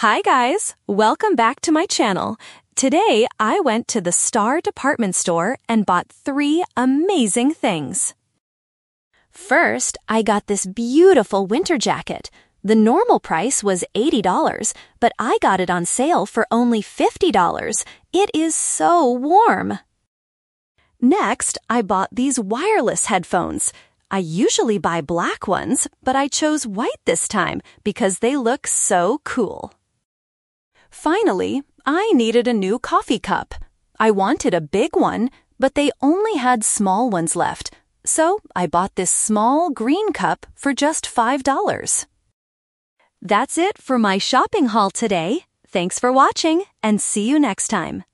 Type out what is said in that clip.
Hi guys, welcome back to my channel. Today I went to the Star department store and bought 3 amazing things. First, I got this beautiful winter jacket. The normal price was $80, but I got it on sale for only $50. It is so warm. Next, I bought these wireless headphones. I usually buy black ones, but I chose white this time because they look so cool. Finally, I needed a new coffee cup. I wanted a big one, but they only had small ones left, so I bought this small green cup for just $5. That's it for my shopping haul today. Thanks for watching, and see you next time.